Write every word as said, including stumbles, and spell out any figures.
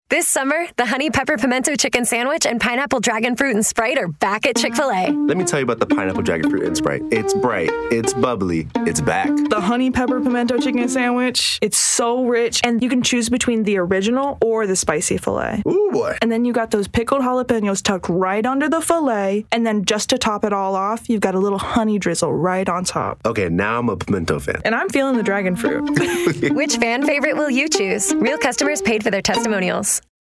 This summer, the Honey Pepper Pimento Chicken Sandwich and Pineapple Dragon Fruit and Sprite are back at Chick-fil-A. Let me tell you about the Pineapple Dragon Fruit and Sprite. It's bright, it's bubbly, it's back. The Honey Pepper Pimento Chicken Sandwich, it's so rich, and you can choose between the original or the spicy filet. Ooh, boy. And then you got those pickled jalapenos tucked right under the filet, and then just to top it all off, you've got a little honey drizzle right on top. Okay, now I'm a pimento fan. And I'm feeling the dragon fruit. Which fan favorite will you choose? Real customers paid for their testimonials.